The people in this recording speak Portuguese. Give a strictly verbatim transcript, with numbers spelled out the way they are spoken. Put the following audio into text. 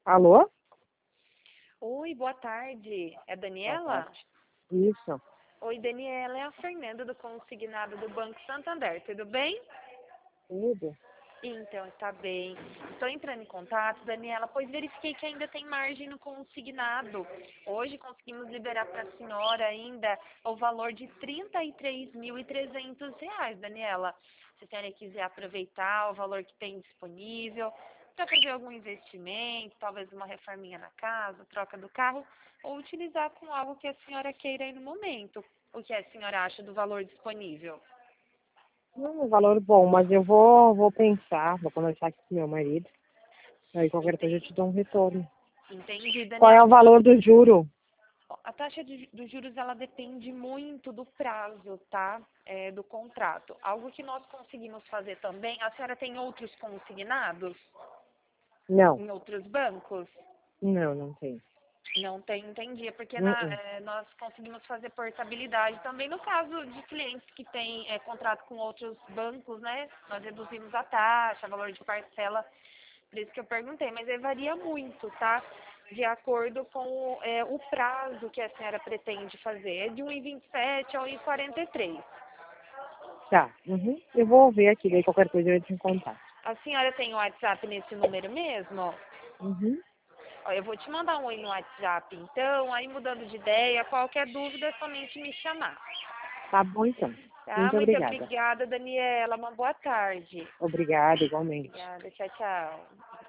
Alô? Oi, boa tarde. É Boa Daniela? tarde. Isso. Oi, Daniela, é a Fernanda do Consignado do Banco Santander. Tudo bem? Tudo? Então, está bem. Estou entrando em contato, Daniela, pois verifiquei que ainda tem margem no consignado. Hoje conseguimos liberar para a senhora ainda o valor de trinta e três mil e trezentos reais, Daniela. Se a senhora quiser aproveitar o valor que tem disponível para fazer algum investimento, talvez uma reforminha na casa, troca do carro, ou utilizar com algo que a senhora queira aí no momento. O que a senhora acha do valor disponível? Não, um valor bom, mas eu vou, vou pensar, vou conversar aqui com meu marido. Aí qualquer coisa eu te dou um retorno. Entendi, Qual é Daniela. o valor do juro? A taxa de, dos juros, ela depende muito do prazo, tá? É, do contrato. Algo que nós conseguimos fazer também, a senhora tem outros consignados Não. em outros bancos? Não, não tem. Não tem, entendi. É porque Uh na- -uh. é, nós conseguimos fazer portabilidade também no caso de clientes que têm é, contrato com outros bancos, né? Nós reduzimos a taxa, valor de parcela. Por isso que eu perguntei, mas aí varia muito, tá? De acordo com o, é, o prazo que a senhora pretende fazer. É de um e vinte e sete ao um e quarenta e três. Tá. Uhum. Eu vou ver aqui, daí qualquer coisa eu entro em contato. A senhora tem o WhatsApp nesse número mesmo? Uhum. Ó, eu vou te mandar um oi no WhatsApp, então, aí mudando de ideia, qualquer dúvida é somente me chamar. Tá bom então. Tá? Muito Muito obrigada. obrigada, Daniela. Uma boa tarde. Obrigada, igualmente. Obrigada. Tchau, tchau.